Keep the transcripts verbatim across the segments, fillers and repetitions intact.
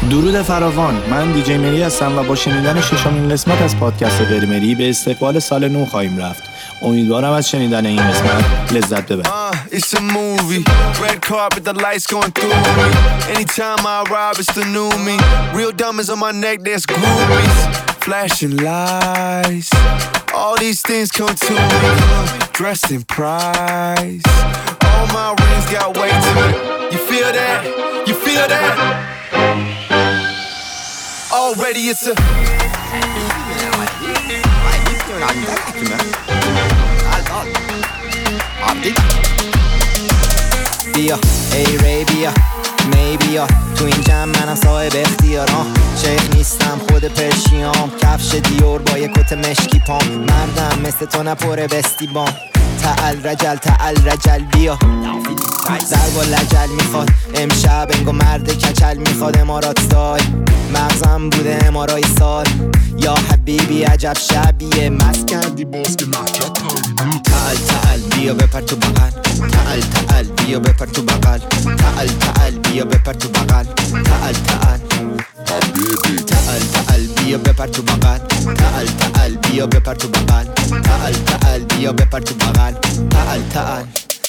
درود فراوان، من دیجی مری هستم و با شنیدن ششمین قسمت از پادکست وریمری به استقبال سال نو خواهیم رفت. امیدوارم از شنیدن این قسمت لذت ببرید. Uh, it's a movie, red carpet, the lights going through me. Anytime I arrive, it's the new me. Real diamonds on my neck, there's groupies. Flashing lights, all these things come to me. Dressed in price, all my rings got weight to it. You feel that? You feel that? Already it's a بیا ای ری بیا می بیا تو این جمع منم صاحب اختیارم. شیخ نیستم خود پرشیام، کفش دیور با یک کت مشکی پام. مردم مثل تو نپره بستی بام. تعال رجل تعال رجل بیا ضرب و لجل میخواد امشب انگو مرد کچل میخواد. امارات سای مغزم بوده امارای سال. یا حبیبی عجب شبیه مست کردی باز که نحجت تعال تعال بیا بپر تو بغل. تعال تعال بیا بپر تو بغل. تعال تعال بیا بپر تو بغل. تعال تعال تعال تعال بیا بپر تو بغل. تعال تعال بیا بپر تو بغل. تعال تعال بیا بپر تو بغل. تعال تعال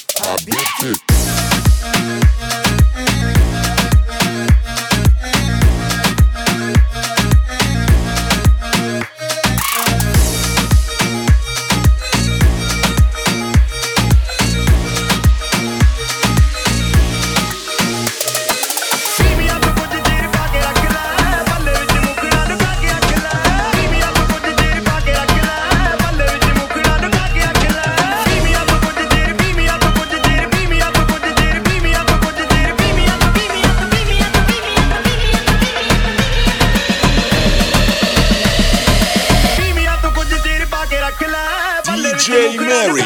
دیجی مری.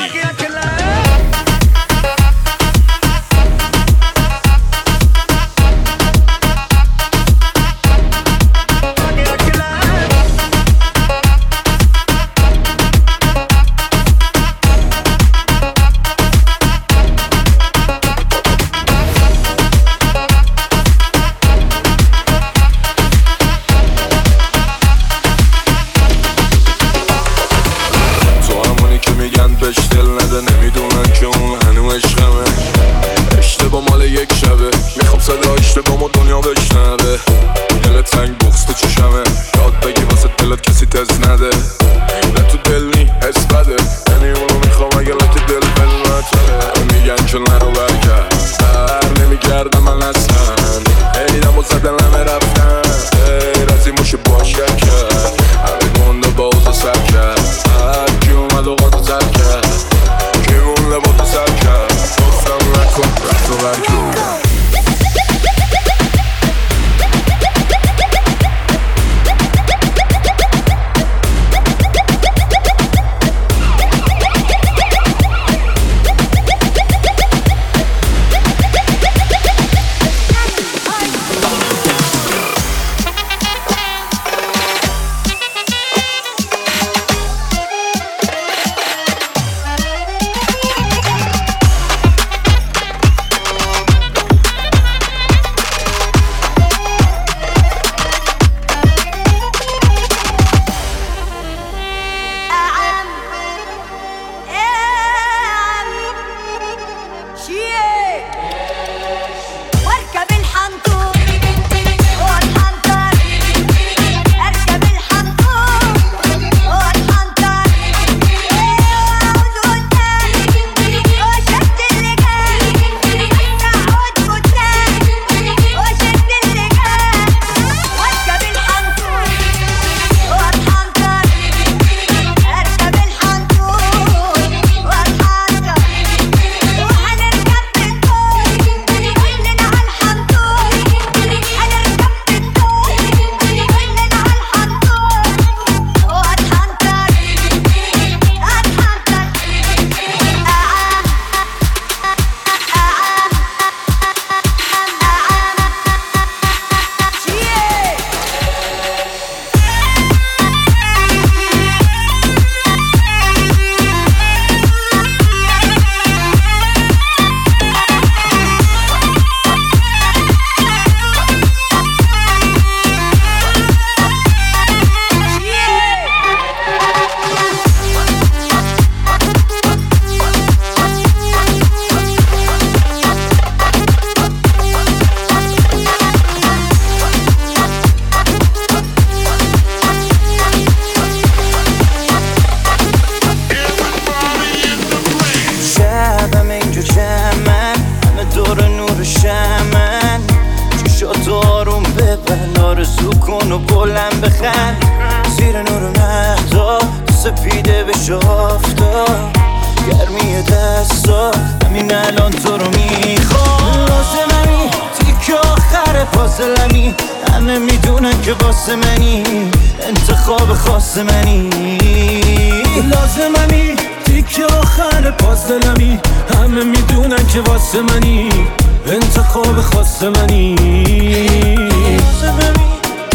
بشم من چشات آروم ببن آرزو کن و بلند بخند زیر نور مهدا تو سپیده بشه آفتاب گرمی دستا همین الان تو رو میخوام لازممی تیک آخر پازلمی همه میدونن که واسه منی انتخاب خاص منی لازممی تیک آخر پازلمی همه میدونن که واسه منی انتخاب خاص منی لازممی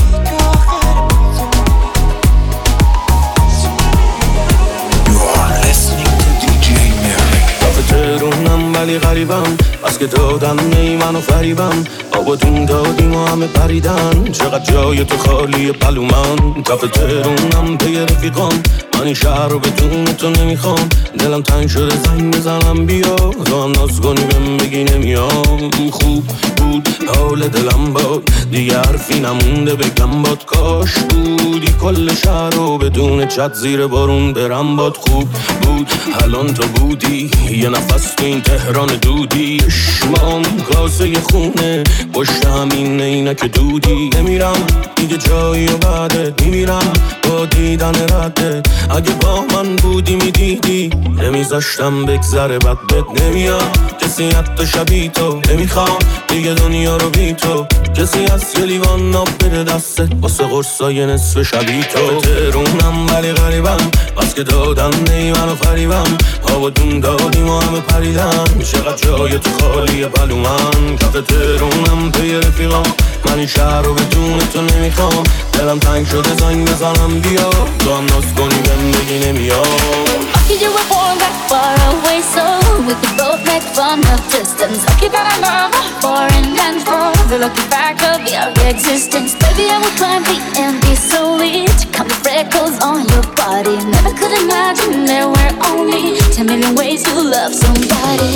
تهرونم ولی غریبم بس که دادم نی منو فریبم آبادون دادیم و همه پریدن چقدر جای تو خالی پلومن کف تهرونم پی رفیقام من این شهر رو بدون تو نمیخوام دلم تنگ شده زنگ بزنم بیا تو هم ناز کنی بهم بگی نمیام خوب بود حال دلم باد دیگه حرفی نمونده بگم باد کاش بودی کل شهر رو بدون چت زیر بارون برم باد خوب بود الان تو بودی یه نفس تو این تهران دودی شمام کاسه خونه پشت همین اینک دودی نمیرم دیگه جایی و بعدت میمیرم با دیدن ردت اگه با من بودی میدیدی نمیذاشتم بگذره بد بد نمیاد کسی حتی شبیه تو نمیخوام دیگه دنیا رو بی تو کسی از یه لیوان آب بده دستت واسه قرصای نصف شبیه تو تهرونم ولی غریبم بس که دادن نی منو فریبم آبادون دادیم و همه پریدن چقدر جای تو خالی پلومن کف تهرونم پی رفیقام من این شهر رو بدون تو نمیخوام دلم تنگ شده زنگ بزنم بیا تو هم ناز کنی بهم بگی نمیام Lucky you were born that far away, so we could both make fun of distance. Lucky that I love foreign and for the lucky fact of your existence. Baby, I would climb the empty solid to count the freckles on your body. Never could imagine there were only ten million ways to love somebody.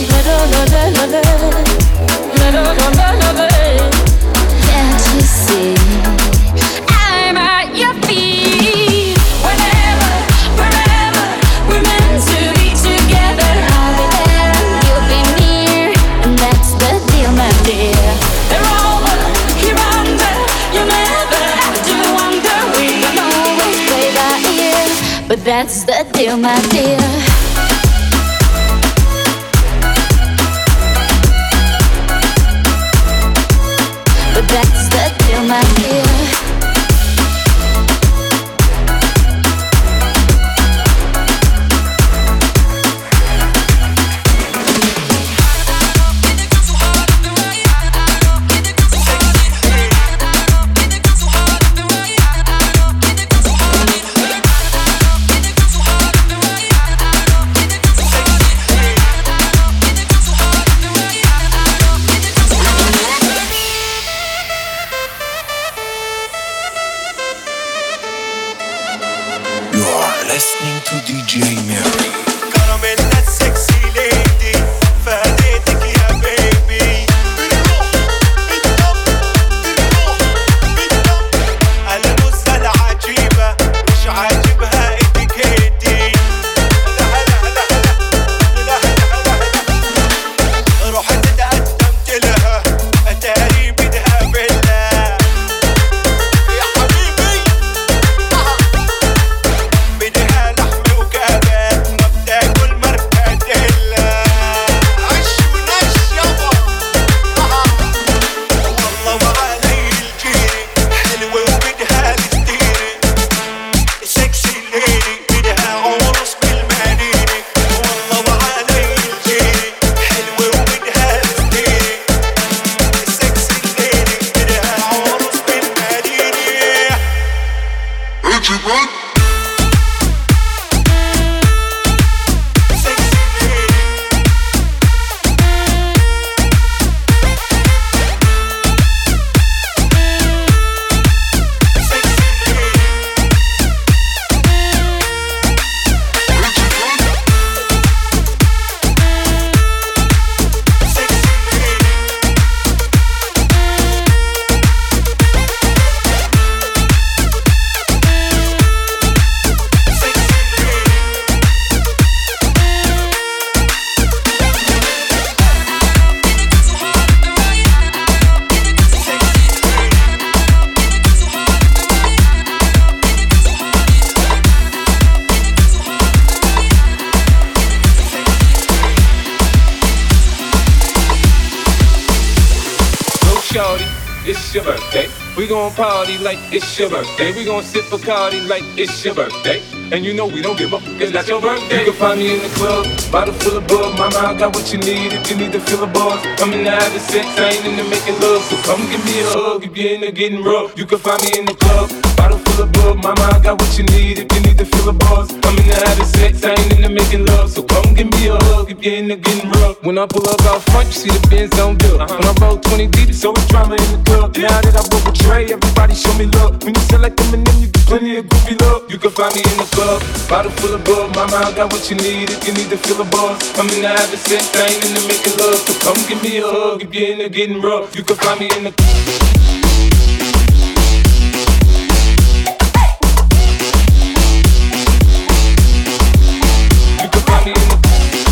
Can't you see? I'm at your feet. Whenever, wherever we're meant to be together, I'll be there, you'll be near, and that's the deal, my dear. They're over, here under, you'll never have to wonder. We can always play by ear, but that's the deal, my dear. But that's the deal, my dear. shorty, it's your birthday. We gon' party like it's your birthday. We gon' sip Bacardi like it's your birthday. And you know we don't give up, cause that's your birthday. You can find me in the club, bottle full of bug. Mama, I got what you need if you need to feel a buzz. I'm in the having sex, I ain't into making love. So come give me a hug if you're into getting rough. You can find me in the club, bottle full of bug. Mama, I got what you need if you need to feel a buzz. I'm in the having sex, I ain't into making love. So come give me a hug if you're into getting rough. When I pull up out front, you see the Benz on dub. Uh-huh. When I roll twenty deep, it's always drama in the club. Now that I roll with Trey, everybody show me love. When you sell like Eminem, you get plenty of goofy love. You can find me in the club, bottle full of bug. Mama, I got what you need if you need to feel a buzz. I'm in the having sex, I ain't into making love. So come give me a hug if you're into getting rough. You can find me in the You can find me in the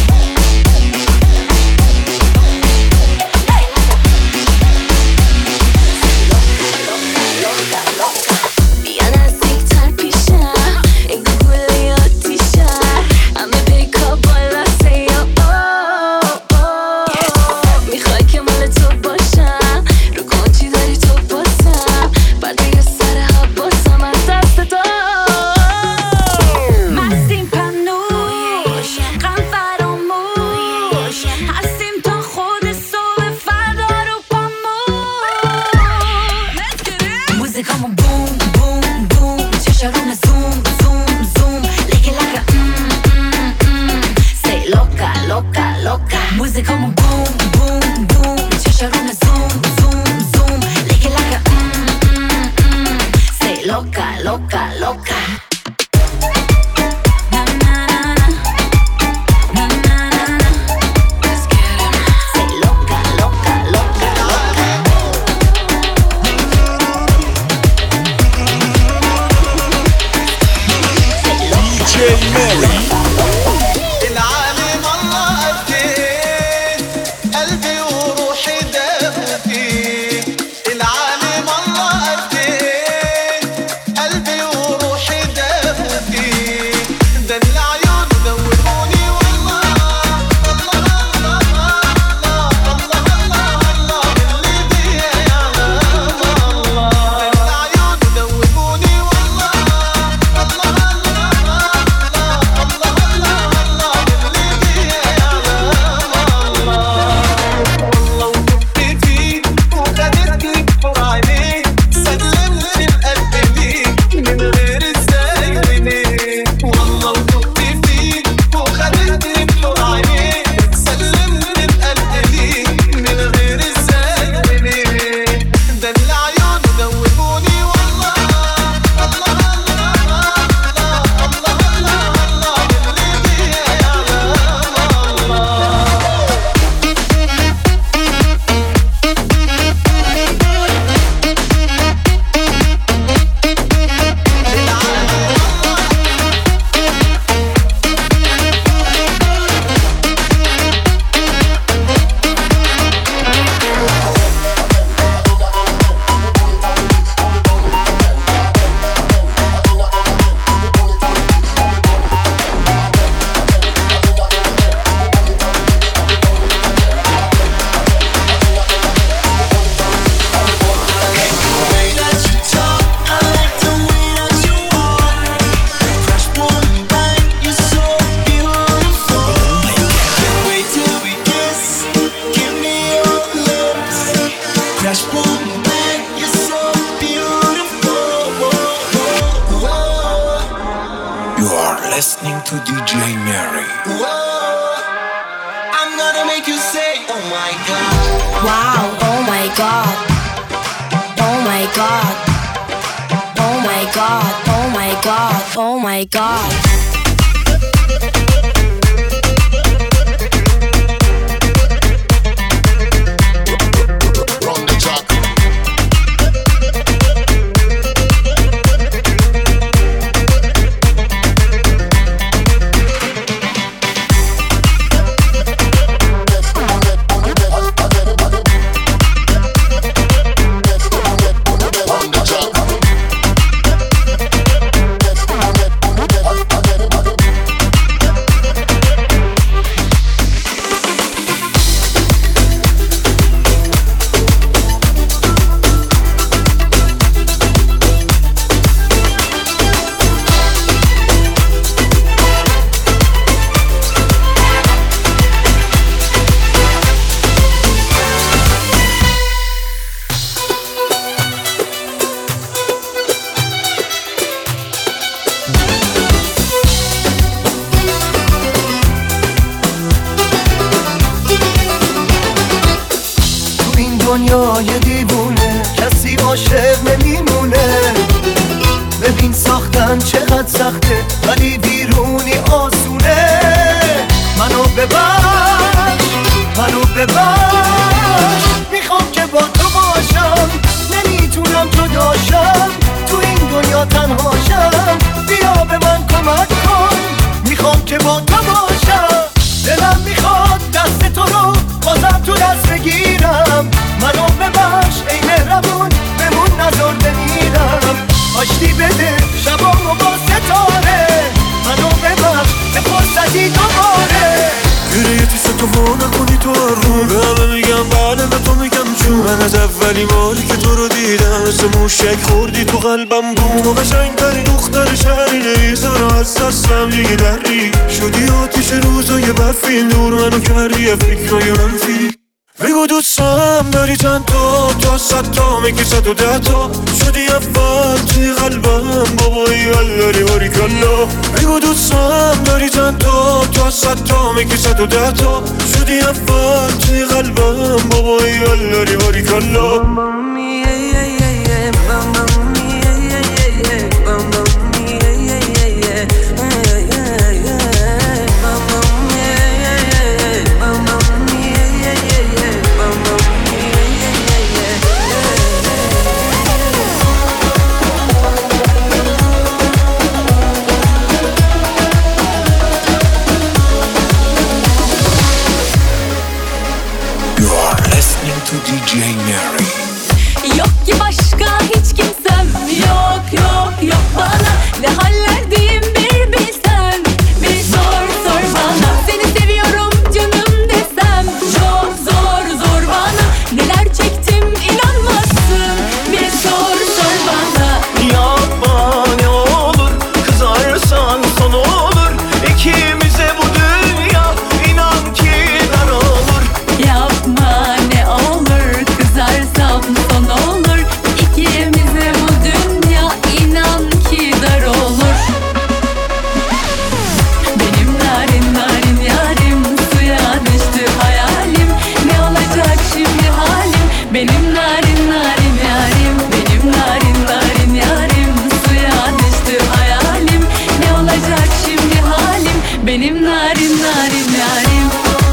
listening to D J Mary. Whoa, I'm gonna make you say, oh my god. Wow, oh my god. Oh my god. Oh my god. Oh my god. Oh my god. We'll be right back. دنیای دیوونه کسی عاشق نمیمونه. ببین ساختن چقدر سخته ولی بیرونی آسونه. منو ببخش منو ببخش میخوام که با تو باشم نمیتونم جداشم تو این دنیا تنهاشم. بیا به من کمک کن میخوام که با تو باشم. دلم میخواد دست تو رو بازم تو دست بگیرم. منو ببخش ای مهربون بمون نذار بمیرم. آشتی بده شبامو با ستاره. منو ببخش به فرصتی دوباره. گریه تو ستو نکنی تو رو به همه میگم بله به تو میگم چون من از اولین باری که تو رو دیدم مثل موشک خوردی تو قلبم بود. تو قشنگترین دختر شهری نیزارو از دستم دیگه دری شدی آتیش روزای برفی نور منو کردی یه فکرای منفی. بگو دوستم داری چند تا تا صد تا میگی صد و ده تا شدی اول توی قلبم بابایی حال داری باری کلا. بگو دوستم داری چند تا تا صد تا میگی صد و ده تا شدی اول توی قلبم بابایی حال داری باری کلا. To دی جی Mary. Yok ki başka hiç kimsem. Yok yok yok bana ne hallerdeyim bir bilsen. Bir sor sor bana seni seviyorum canım desem. Çok zor zor bana neler çektim inanmazsın. Bir sor sor bana. Yapma ne olur kızarsan son olur. İkimize bu dünya inan ki dar olur. Yapma ne olur kızarsam son olur. İkimize bu dünya inan ki dar olur. Benim narin narin yarim suya düştü hayalim. Ne olacak şimdi halim? Benim narin narin yarim. Benim narin narin yarim suya düştü hayalim. Ne olacak şimdi halim? Benim narin narin yarim.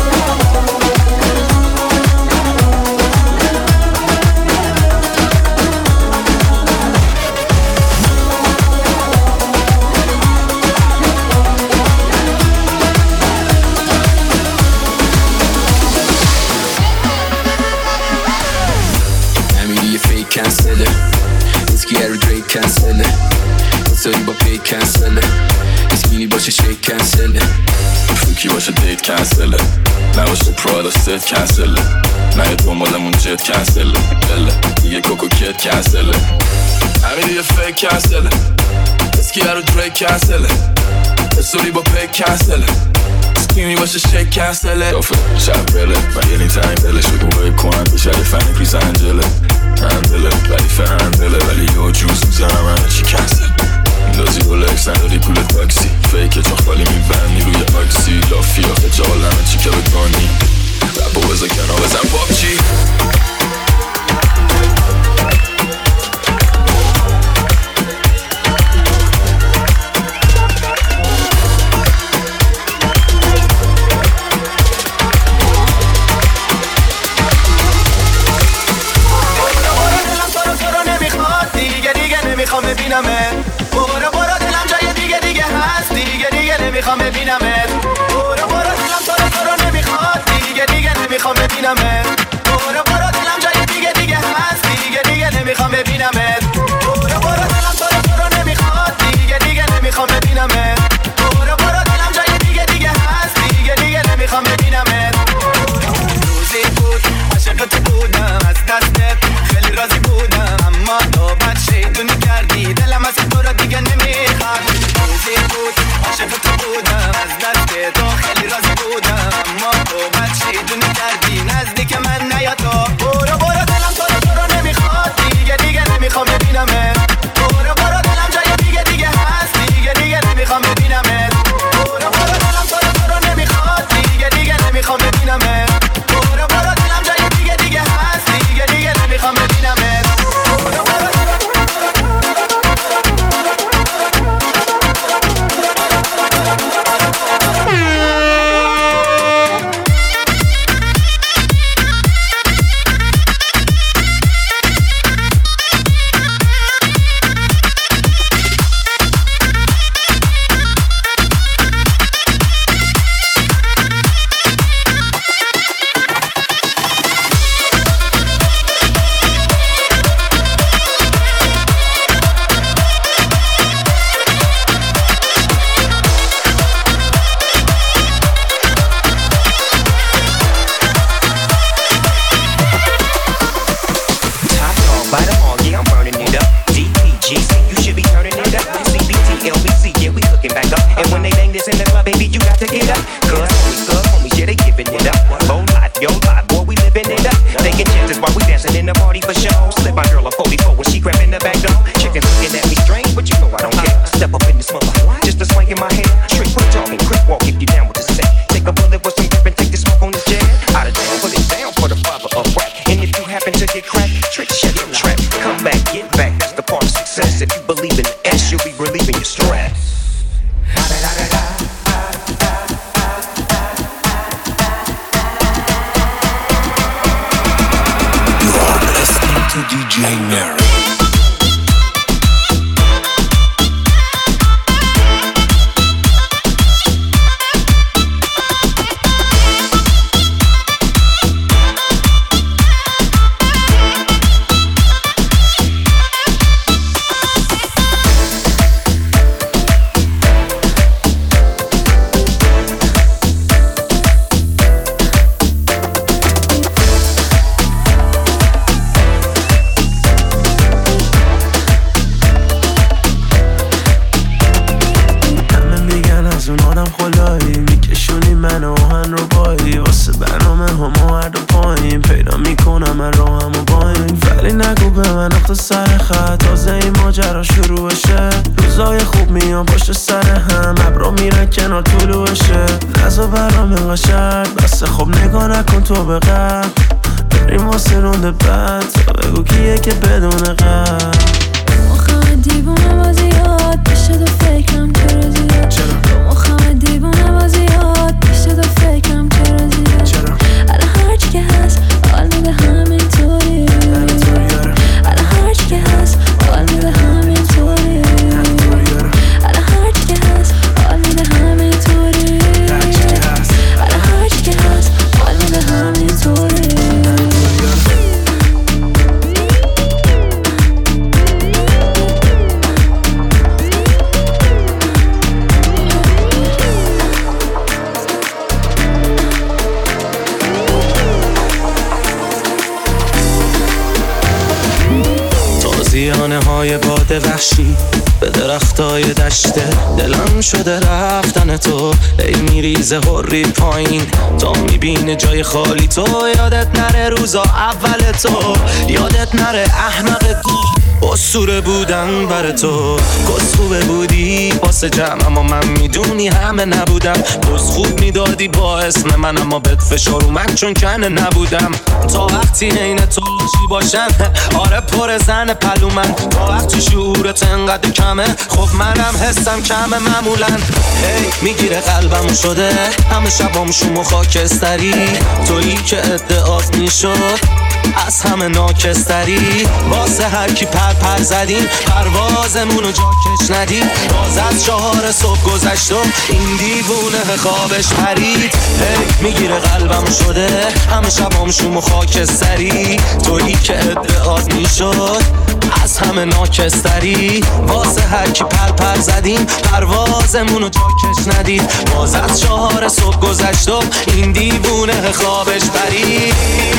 نمیری یه فیک کنسله اسکی هر دریک کنسله حساری با پیک کنسله اسکینی باشه شیک کنسله فوکی باشه دیت کنسله نباشه پرادا ست کنسله نه دنبالمون جت کنسله بله دیگه کوکو کت کنسله نمیری یه فیک کنسله اسکی هر دریک کنسله حساری با پیک کنسله اسکینی باشه شیک کنسله دافه شب بله و یه نیتنگ دلش بگو ویب کنن به شریف فنی پیس انجله هندله ولی فهندله ولی یه جوز میزنم همه چی کنسل میندازی رولکس نداری پول تاکسی فیکه چون خالی میبندی روی آکسی لافی آخه جال همه چی که بکنی رب و بزا کنار بزن پاپچی نمیخوام ببینمت. برو برو دلم جای دیگه دیگه هست دیگه دیگه نمیخوام ببینمت. برو برو دلم تو رو تو رو نمیخواد دیگه دیگه نمیخوام ببینمت. برو برو دلم جای دیگه دیگه هست دیگه دیگه نمیخوام ببینمت. برو برو دلم تو رو تو رو نمیخواد دیگه دیگه نمیخوام ببینمت. برو برو دلم جای دیگه دیگه هست دیگه دیگه نمیخوام ببینمت. روزی بود عاشق تو بودم از دستت خیلی راضی بودم اما تو بد شیطونی کردی دلم از تو رو دیگه نمیخواد. روزی بود عاشق تو بودم از دست تو خیلی راضی بودم اما تو بد شیطونی کردی نزدیک من نیا تو. برو برو دلم تو رو تو رو نمیخواد دیگه دیگه نمیخوام for show. Slip my girl a forty-four when she grabbing the back door. Chickens looking at me strange, but you know I don't care. Step up in this mother, just a swank in my hair. Straight quick talking, quick walk if you down with the set. Take a bullet with some grip and take the smoke on this jet. Out of town, put it down for the father of rap. And if you happen to get cracked, trick, shut your trap. Come back, get back, that's the part of success. If you believe in the S, you'll be relieving your stress. To D J Mary. سر خط تازه این ماجرا شروع بشه. روزای خوب میان پشت سر هم، ابرا میرن کنار طلوعشه. نزا برام انقا شرط بسه، خب نگاه نکن تو به قبل. بریم واسه رونده بعد تا بگو کیه که بدون قبل. مخم دیوونه بازیات پیشه دو فکرم چرا زیاد. چرا؟ مخم دیوونه بازیات پیشه دو فکرم چرا زیاد. چرا؟ الان هرچی که هست حال میده همینطوری. الان هرچی که هست حال میده همینطوری. الان هرچی که هست حال میده همینطوری. الان هرچی که هست حال میده همینطوری. تازیانه های باد وحشی به درختای دشته، دلم شده رفتن تو. ای میریزه هری پایین تا میبینه جای خالی تو. یادت نره روزا اول تو، یادت نره احمق تو. اسطوره بودم بر تو، کس خوبه بودی واسه جمع، اما من میدونی همه نبودم. بز خوب میدادی با اسم من، اما بهت فشار اومد چون کنه نبودم. تا وقتی عین تو چی باشم، آره پر زن پلو من. تا وقتی شعورت انقدر کمه، خب منم حسم کمه معمولا. هی میگیره قلبمو شده همه شبام شوم خاکستری. تویی که ادعات میشد از همه ناکستری. واسه هر کی پر پر زدیم پروازمونو جا کش ندیم. باز از چهار صبح گذشتم این دیوونه خوابش پرید. هی میگیره قلبم شده همه شبام شوم و خاکستری. تویی که ادعات میشد از همه ناکستری. واسه هر کی پر پر زدیم پروازمونو جا کش ندید. باز از چهار صبح گذشتم این دیوونه خوابش پرید.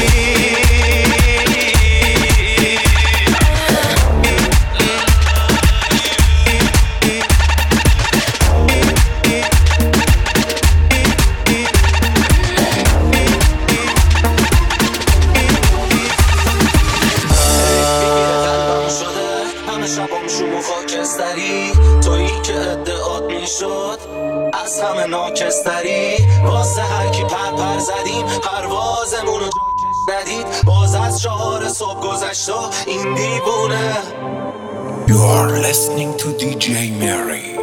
تویی که ادعات میشد از همه ناکستری. واسه هر کی پر پر زدیم پروازمونو جا کش ندید. باز از چهار صبح گذشت و این دیوونه. You are listening to D J Mary.